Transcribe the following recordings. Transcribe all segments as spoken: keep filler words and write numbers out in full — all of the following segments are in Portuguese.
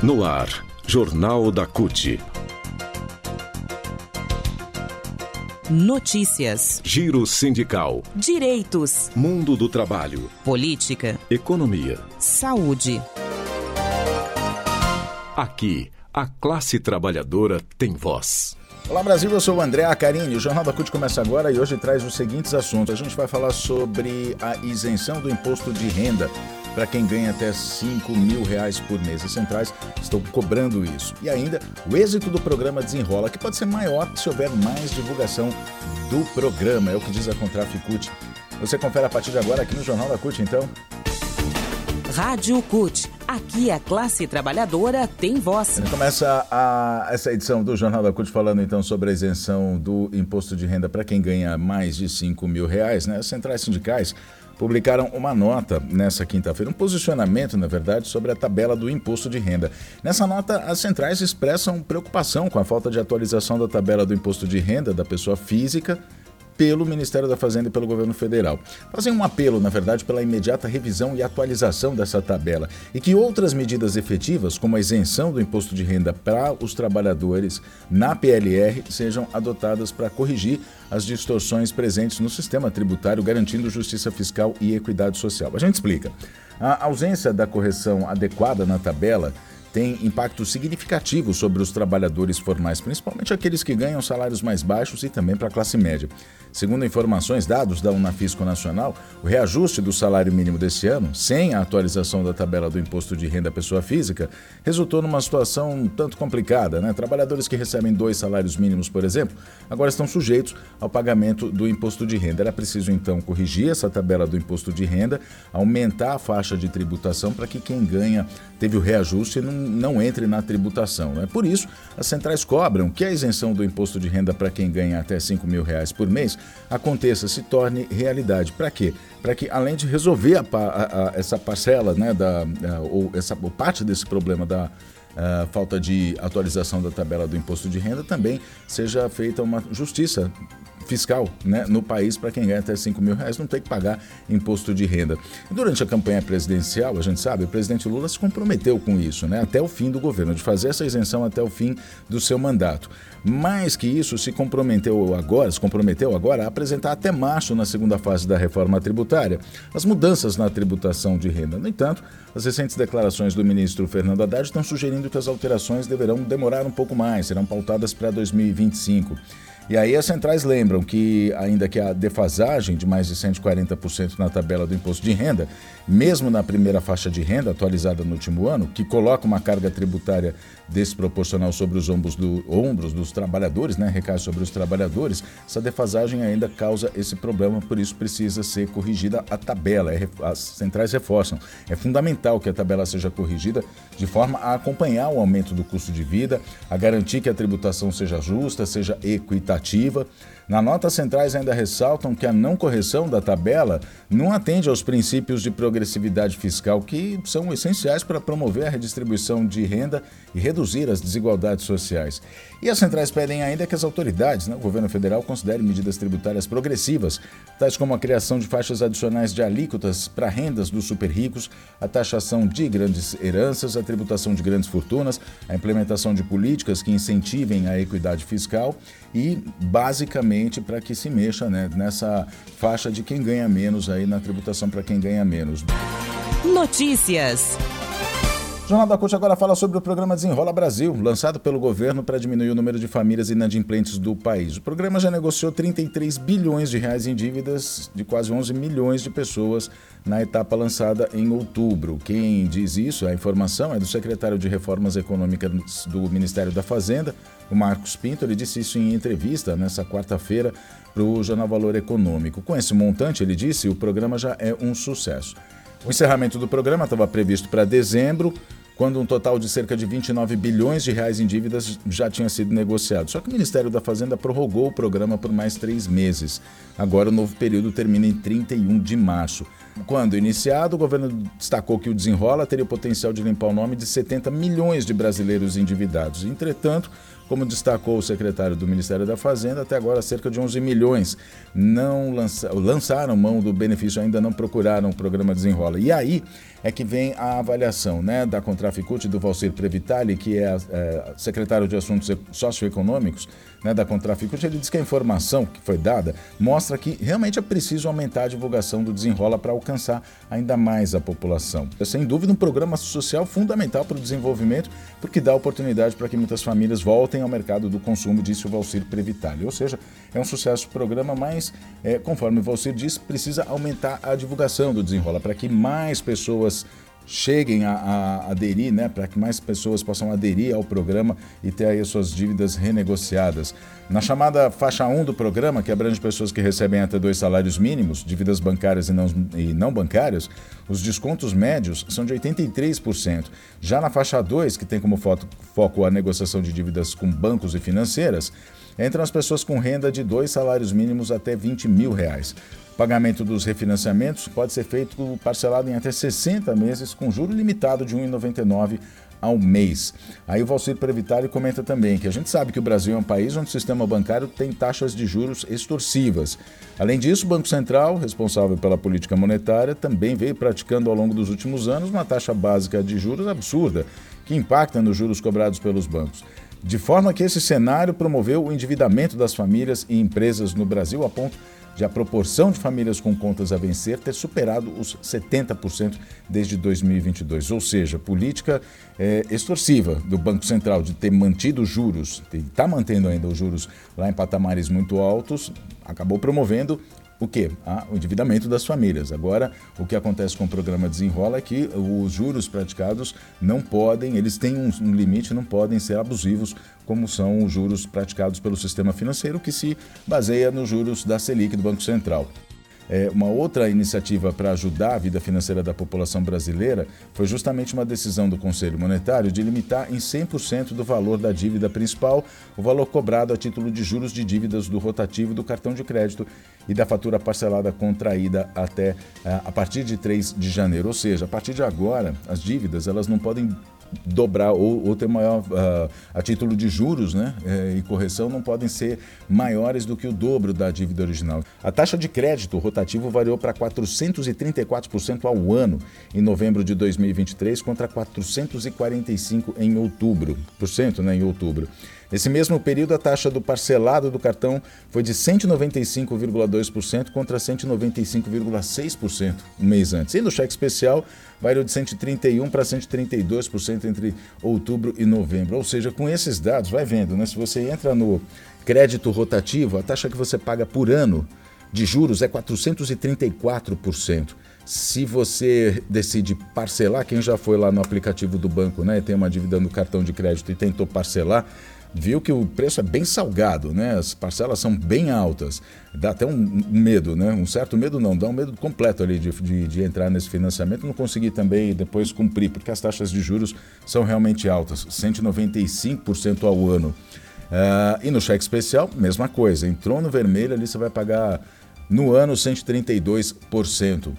No ar, Jornal da C U T. Notícias. Giro sindical. Direitos. Mundo do trabalho. Política. Economia. Saúde. Aqui, a classe trabalhadora tem voz. Olá Brasil, eu sou o André Acarini. O Jornal da C U T começa agora e hoje traz os seguintes assuntos. A gente vai falar sobre a isenção do imposto de renda para quem ganha até cinco mil reais por mês. As centrais estão cobrando isso. E ainda, o êxito do programa Desenrola, que pode ser maior se houver mais divulgação do programa. É o que diz a Contraf C U T. Você confere a partir de agora aqui no Jornal da C U T, então. Rádio C U T. Aqui a classe trabalhadora tem voz. A gente começa a, essa edição do Jornal da C U T falando então sobre a isenção do imposto de renda para quem ganha mais de cinco mil reais, né? As centrais sindicais publicaram uma nota nessa quinta-feira, um posicionamento, na verdade, sobre a tabela do imposto de renda. Nessa nota, as centrais expressam preocupação com a falta de atualização da tabela do imposto de renda da pessoa física pelo Ministério da Fazenda e pelo governo federal. Fazem um apelo, na verdade, pela imediata revisão e atualização dessa tabela e que outras medidas efetivas, como a isenção do imposto de renda para os trabalhadores na P L R, sejam adotadas para corrigir as distorções presentes no sistema tributário, garantindo justiça fiscal e equidade social. A gente explica. A ausência da correção adequada na tabela tem impacto significativo sobre os trabalhadores formais, principalmente aqueles que ganham salários mais baixos e também para a classe média. Segundo informações dados da Unafisco Nacional, o reajuste do salário mínimo desse ano, sem a atualização da tabela do imposto de renda à pessoa física, resultou numa situação um tanto complicada, né? Trabalhadores que recebem dois salários mínimos, por exemplo, agora estão sujeitos ao pagamento do imposto de renda. Era preciso, então, corrigir essa tabela do imposto de renda, aumentar a faixa de tributação para que quem ganha teve o reajuste não, não entre na tributação, né? Por isso, as centrais cobram que a isenção do imposto de renda para quem ganha até cinco mil reais por mês aconteça, se torne realidade. Para quê? Para que, além de resolver a, a, a, essa parcela, né, da, a, ou essa ou parte desse problema da a, falta de atualização da tabela do imposto de renda, também seja feita uma justiça fiscal, né, no país para quem ganha até cinco mil reais não tem que pagar imposto de renda. Durante a campanha presidencial, a gente sabe, o presidente Lula se comprometeu com isso, né, até o fim do governo, de fazer essa isenção até o fim do seu mandato. Mais que isso, se comprometeu agora, se comprometeu agora a apresentar até março, na segunda fase da reforma tributária, as mudanças na tributação de renda. No entanto, as recentes declarações do ministro Fernando Haddad estão sugerindo que as alterações deverão demorar um pouco mais, serão pautadas para dois mil e vinte e cinco. E aí as centrais lembram que, ainda que a defasagem de mais de cento e quarenta por cento na tabela do imposto de renda, mesmo na primeira faixa de renda atualizada no último ano, que coloca uma carga tributária desproporcional sobre os ombros, do, ombros dos trabalhadores, né, recai sobre os trabalhadores, essa defasagem ainda causa esse problema, por isso precisa ser corrigida a tabela. É, as centrais reforçam. É fundamental que a tabela seja corrigida de forma a acompanhar o aumento do custo de vida, a garantir que a tributação seja justa, seja equitativa. Na nota, as centrais ainda ressaltam que a não correção da tabela não atende aos princípios de progressividade fiscal que são essenciais para promover a redistribuição de renda e reduzir as desigualdades sociais. E as centrais pedem ainda que as autoridades, né, o governo federal, considerem medidas tributárias progressivas, tais como a criação de faixas adicionais de alíquotas para rendas dos super ricos, a taxação de grandes heranças, a tributação de grandes fortunas, a implementação de políticas que incentivem a equidade fiscal e, basicamente, para que se mexa, né, nessa faixa de quem ganha menos aí na tributação para quem ganha menos. Notícias. O Jornal da C U T agora fala sobre o programa Desenrola Brasil, lançado pelo governo para diminuir o número de famílias inadimplentes do país. O programa já negociou trinta e três bilhões de reais em dívidas de quase onze milhões de pessoas na etapa lançada em outubro. Quem diz isso, a informação é do secretário de Reformas Econômicas do Ministério da Fazenda, o Marcos Pinto. Ele disse isso em entrevista nessa quarta-feira para o Jornal Valor Econômico. Com esse montante, ele disse, o programa já é um sucesso. O encerramento do programa estava previsto para dezembro, quando um total de cerca de vinte e nove bilhões de reais em dívidas já tinha sido negociado. Só que o Ministério da Fazenda prorrogou o programa por mais três meses. Agora o novo período termina em trinta e um de março. Quando iniciado, o governo destacou que o Desenrola teria o potencial de limpar o nome de setenta milhões de brasileiros endividados. Entretanto, Como destacou o secretário do Ministério da Fazenda, até agora cerca de onze milhões não lança, lançaram mão do benefício, ainda não procuraram o programa Desenrola. E aí é que vem a avaliação, né, da Contraficute, do Valcir Previtali, que é, é secretário de Assuntos Socioeconômicos, né, da Contraficute. Ele diz que a informação que foi dada mostra que realmente é preciso aumentar a divulgação do Desenrola para alcançar ainda mais a população. É, sem dúvida, um programa social fundamental para o desenvolvimento, porque dá oportunidade para que muitas famílias voltem ao mercado do consumo, disse o Valcir Previtali. Ou seja, é um sucesso o programa, mas, é, conforme o Valcir disse, precisa aumentar a divulgação do Desenrola para que mais pessoas cheguem a, a aderir, né, para que mais pessoas possam aderir ao programa e ter aí as suas dívidas renegociadas. Na chamada faixa um do programa, que abrange pessoas que recebem até dois salários mínimos, dívidas bancárias e não, e não bancárias, os descontos médios são de oitenta e três por cento. Já na faixa dois, que tem como foco, foco a negociação de dívidas com bancos e financeiras, entram as pessoas com renda de dois salários mínimos até vinte mil reais. O pagamento dos refinanciamentos pode ser feito parcelado em até sessenta meses, com juro limitado de um vírgula noventa e nove ao mês. Aí o Valcir Previtali comenta também que a gente sabe que o Brasil é um país onde o sistema bancário tem taxas de juros extorsivas. Além disso, o Banco Central, responsável pela política monetária, também veio praticando ao longo dos últimos anos uma taxa básica de juros absurda, que impacta nos juros cobrados pelos bancos. De forma que esse cenário promoveu o endividamento das famílias e empresas no Brasil, a ponto de a proporção de famílias com contas a vencer ter superado os setenta por cento desde dois mil e vinte e dois. Ou seja, política é, extorsiva do Banco Central de ter mantido os juros, e está mantendo ainda os juros lá em patamares muito altos, acabou promovendo o quê? Ah, o endividamento das famílias. Agora, o que acontece com o programa Desenrola é que os juros praticados não podem, eles têm um, um limite, não podem ser abusivos, como são os juros praticados pelo sistema financeiro, que se baseia nos juros da Selic do Banco Central. É, uma outra iniciativa para ajudar a vida financeira da população brasileira foi justamente uma decisão do Conselho Monetário de limitar em cem por cento do valor da dívida principal o valor cobrado a título de juros de dívidas do rotativo do cartão de crédito e da fatura parcelada contraída até a partir de três de janeiro. Ou seja, a partir de agora, as dívidas elas não podem dobrar ou, ou ter maior, uh, a título de juros, né, eh, e correção não podem ser maiores do que o dobro da dívida original. A taxa de crédito rotativo variou para quatrocentos e trinta e quatro por cento ao ano em novembro de dois mil e vinte e três contra quatrocentos e quarenta e cinco por cento em outubro, por cento, né, em outubro. Nesse mesmo período, a taxa do parcelado do cartão foi de cento e noventa e cinco vírgula dois por cento contra cento e noventa e cinco vírgula seis por cento um mês antes. E no cheque especial, variou de cento e trinta e um por cento para cento e trinta e dois por cento entre outubro e novembro. Ou seja, com esses dados, vai vendo, né? Se você entra no crédito rotativo, a taxa que você paga por ano de juros é quatrocentos e trinta e quatro por cento. Se você decide parcelar, quem já foi lá no aplicativo do banco, né, tem uma dívida no cartão de crédito e tentou parcelar, viu que o preço é bem salgado, né? As parcelas são bem altas. Dá até um medo, né? Um certo medo não, dá um medo completo ali de, de, de entrar nesse financiamento e não conseguir também depois cumprir, porque as taxas de juros são realmente altas, cento e noventa e cinco por cento ao ano. Uh, e no cheque especial, mesma coisa. Entrou no vermelho, ali você vai pagar no ano cento e trinta e dois por cento.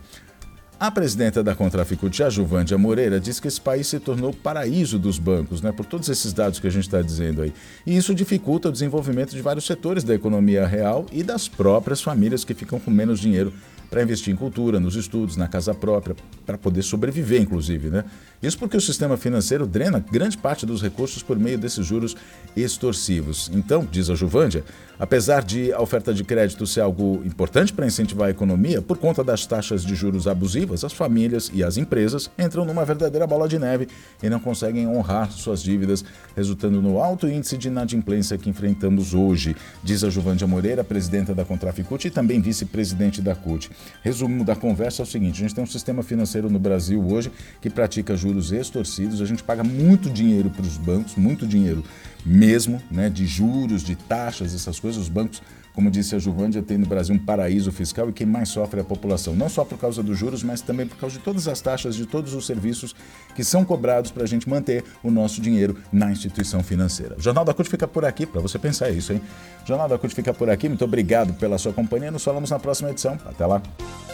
A presidenta da Contraficute, a Juvândia Moreira, diz que esse país se tornou paraíso dos bancos, né, por todos esses dados que a gente está dizendo aí. E isso dificulta o desenvolvimento de vários setores da economia real e das próprias famílias que ficam com menos dinheiro para investir em cultura, nos estudos, na casa própria, para poder sobreviver, inclusive, né? Isso porque o sistema financeiro drena grande parte dos recursos por meio desses juros extorsivos. Então, diz a Juvândia, apesar de a oferta de crédito ser algo importante para incentivar a economia, por conta das taxas de juros abusivas, as famílias e as empresas entram numa verdadeira bola de neve e não conseguem honrar suas dívidas, resultando no alto índice de inadimplência que enfrentamos hoje, diz a Juvândia Moreira, presidenta da Contraficute e também vice-presidente da C U T. Resumo da conversa é o seguinte: a gente tem um sistema financeiro no Brasil hoje que pratica juros extorcidos, a gente paga muito dinheiro para os bancos, muito dinheiro mesmo, né, de juros, de taxas, essas coisas. Os bancos, como disse a Juvândia, tem no Brasil um paraíso fiscal e quem mais sofre é a população, não só por causa dos juros, mas também por causa de todas as taxas, de todos os serviços que são cobrados para a gente manter o nosso dinheiro na instituição financeira. O Jornal da C U T fica por aqui, para você pensar isso, hein? O Jornal da C U T fica por aqui, muito obrigado pela sua companhia, nos falamos na próxima edição. Até lá!